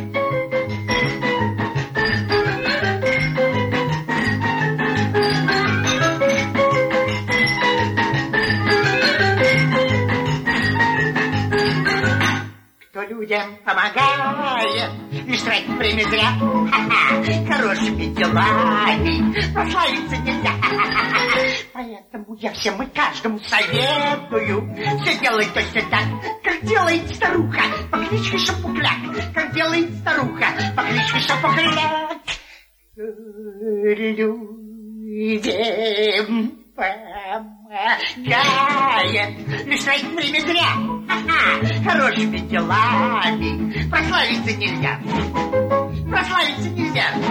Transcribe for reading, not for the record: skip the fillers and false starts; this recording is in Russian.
Людям помогает и тратить время зря. Хорошими делами прославиться нельзя. Поэтому я всем и каждому советую все делать точно так, как делает старуха по кличке Шапокляк. Как делает старуха по кличке Шапокляк. Людям помогает лишь тратить время зря. Хорошими делами прославиться нельзя. Прославиться нельзя.